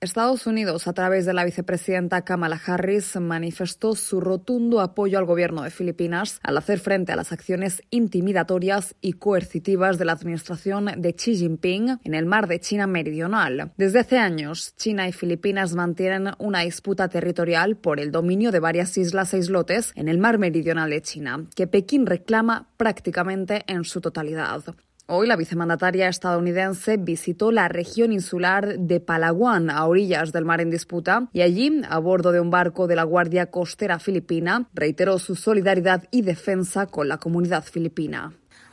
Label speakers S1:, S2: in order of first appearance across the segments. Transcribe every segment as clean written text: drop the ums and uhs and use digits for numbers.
S1: Estados Unidos, a través de la vicepresidenta Kamala Harris, manifestó su rotundo apoyo al gobierno de Filipinas al hacer frente a las acciones intimidatorias y coercitivas de la administración de Xi Jinping en el mar de China Meridional. Desde hace años, China y Filipinas mantienen una disputa territorial por el dominio de varias islas e islotes en el mar meridional de China, que Pekín reclama prácticamente en su totalidad. Hoy la vicemandataria estadounidense visitó la región insular de Palawan, a orillas del mar en disputa, y allí, a bordo de un barco de la Guardia Costera Filipina, reiteró su solidaridad y defensa con la comunidad filipina.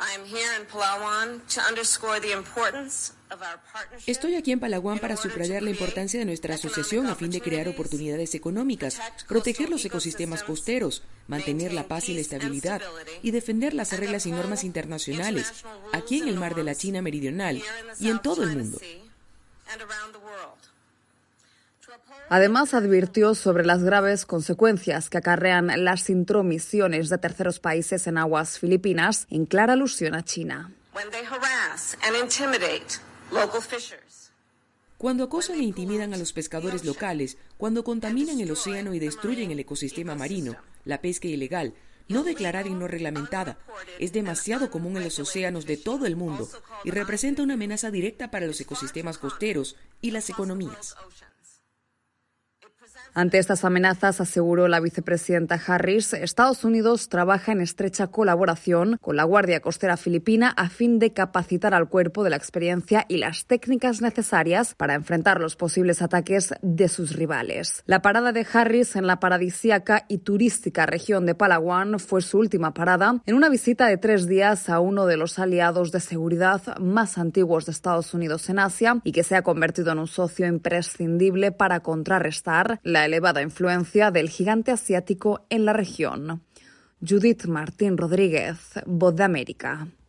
S2: Estoy aquí en Palawan para subrayar la importancia de nuestra asociación a fin de crear oportunidades económicas, proteger los ecosistemas costeros, mantener la paz y la estabilidad y defender las reglas y normas internacionales aquí en el mar de la China Meridional y en todo el mundo.
S1: Además, advirtió sobre las graves consecuencias que acarrean las intromisiones de terceros países en aguas filipinas, en clara alusión a China.
S2: Cuando acosan e intimidan a los pescadores locales, cuando contaminan el océano y destruyen el ecosistema marino, la pesca ilegal, no declarada y no reglamentada, es demasiado común en los océanos de todo el mundo y representa una amenaza directa para los ecosistemas costeros y las economías.
S1: Ante estas amenazas, aseguró la vicepresidenta Harris, Estados Unidos trabaja en estrecha colaboración con la Guardia Costera Filipina a fin de capacitar al cuerpo de la experiencia y las técnicas necesarias para enfrentar los posibles ataques de sus rivales. La parada de Harris en la paradisíaca y turística región de Palawan fue su última parada en una visita de 3 días a uno de los aliados de seguridad más antiguos de Estados Unidos en Asia y que se ha convertido en un socio imprescindible para contrarrestar la elevada influencia del gigante asiático en la región. Judith Martín Rodríguez, Voz de América.